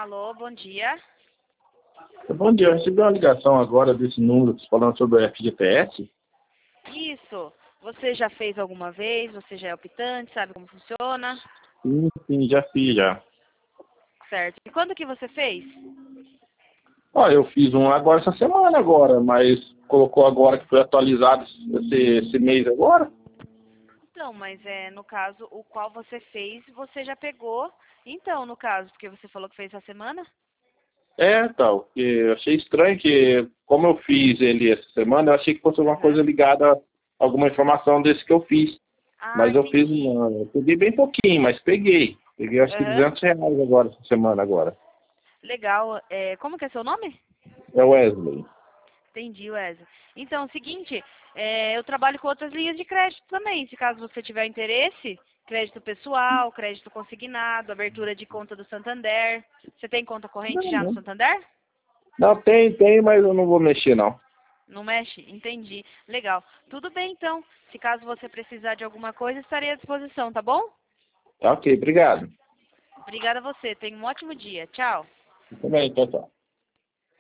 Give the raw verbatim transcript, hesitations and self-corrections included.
Alô, bom dia. Bom dia, eu recebi uma ligação agora desse número falando sobre o F G T S. Isso. Você já fez alguma vez? Você já é optante? Sabe como funciona? Sim, sim, já fiz já. Certo. E quando que você fez? Ó, eu fiz um agora essa semana agora, mas colocou agora que foi atualizado esse, esse mês agora. Então, mas é no caso o qual você fez, você já pegou. Então, no caso, porque você falou que fez essa semana? É, tal, porque eu achei estranho que, como eu fiz ele essa semana, eu achei que fosse alguma Aham. coisa ligada a alguma informação desse que eu fiz. Ah, Mas eu fiz entendi. uma, eu peguei bem pouquinho, mas peguei. Peguei acho que Aham. duzentos reais agora essa semana agora. Legal. É, como que é seu nome? É o Wesley. Entendi, Wesley. Então, é o seguinte, é, eu trabalho com outras linhas de crédito também. Se caso você tiver interesse, crédito pessoal, crédito consignado, abertura de conta do Santander. Você tem conta corrente Não, já no não. Santander? Não, tem, tem, mas eu não vou mexer não. Não mexe? Entendi. Legal. Tudo bem, então. Se caso você precisar de alguma coisa, estarei à disposição, tá bom? Tá ok, obrigado. Obrigada a você. Tenha um ótimo dia. Tchau. Também, tchau, tchau.